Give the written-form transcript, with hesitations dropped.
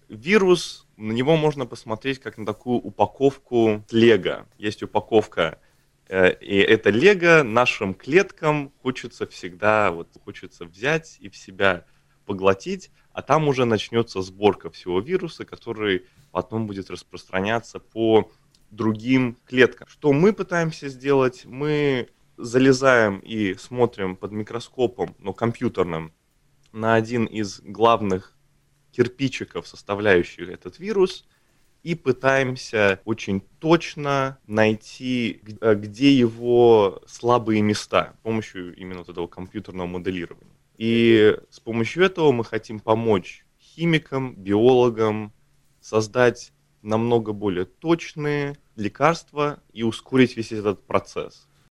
вирус, на него можно посмотреть как на такую упаковку лего. Есть упаковка, и это лего нашим клеткам хочется всегда, хочется взять и в себя поглотить, а там уже начнется сборка всего вируса, который потом будет распространяться по другим клеткам. Что мы пытаемся сделать? Мы залезаем и смотрим под микроскопом, но компьютерным, на один из главных кирпичиков, составляющих этот вирус, и пытаемся очень точно найти, где его слабые места с помощью именно вот этого компьютерного моделирования. И с помощью этого мы хотим помочь химикам, биологам создать намного более точные лекарства и ускорить весь этот процесс.